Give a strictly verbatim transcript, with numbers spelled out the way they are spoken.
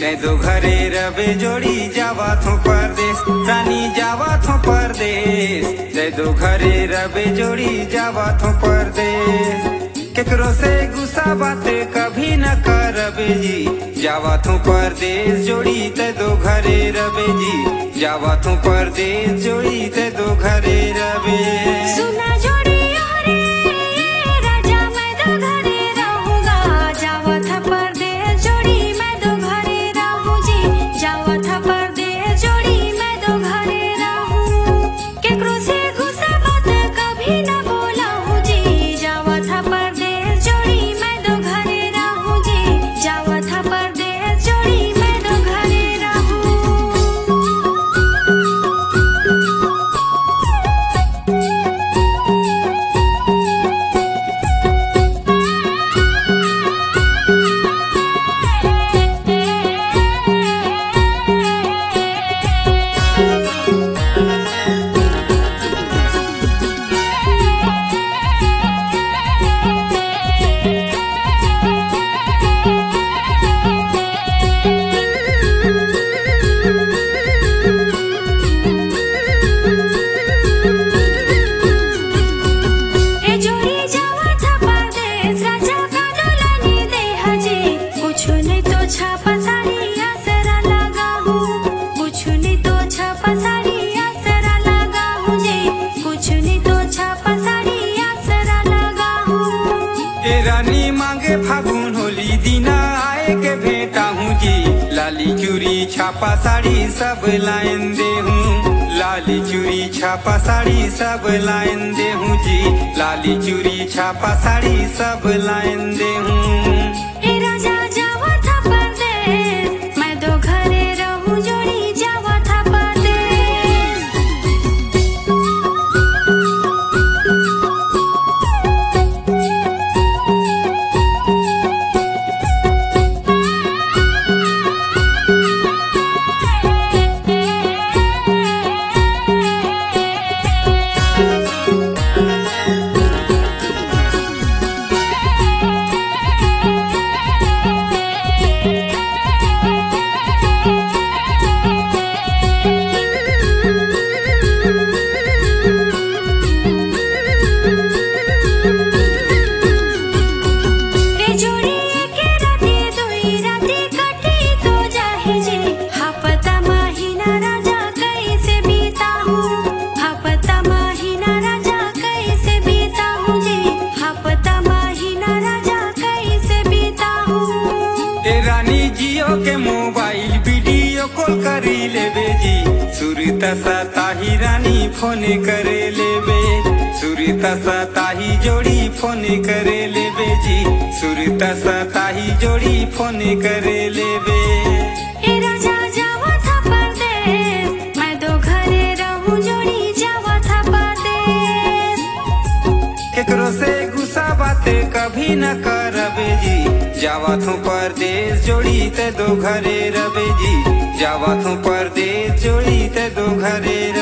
ते दो घरे रबे जोड़ी जावा थो परदेश रानी जावा थो परदेश ते दो घरे रबे जोड़ी जावा थो परदेश केकरो से गुस्सा बात कभी न करबे जी जावा थो परदेश जोड़ी ते दो घरे रबे जी जावा थो परदेश जोड़ी ते दो घरे रबे सुना जोड़ी रे राजा मैं दो घरे रहूंगा जावा था परदेश जोड़ी मैं दो घरे रहूं जी जावा था परदेश जोड़ी मैं दो घरे रहूं केकरो से गुस्सा बात कभी न बोला हूं जी जावा था परदेश जोड़ी मैं दो घरे रहूं जी जावा था परदेश जोड़ी मैं दो घरे रहूं रानी मांगे फागुन होली दीना आए के भेटा हूँ जी लाली चूड़ी छापा साड़ी सब लाइन दे हूँ लाली चूड़ी छापा साड़ी सब लाइन दे हूँ जी लाली चूड़ी छापा साड़ी सब लाइन दे हूँ मैं दो घरे रहूं जोड़ी जावा था परदेश रानी जियो के मोबाइल वीडियो कॉल करी लेबे जी सुरता सताही रानी फोन करे लेबे सुरता सताही जोड़ी फोन करे लेबे जी सुरता सताही जोड़ी फोन करे लेबे राजा जावा था परदेश मैं दो घरे रहूं जोड़ी जावा था परदेश केकरो से गुस्सा बात कभी न करबे जी जावा थो परदेश जोड़ी ते दो घरे रबे जी जावा थो परदेश जोड़ी ते दो घरे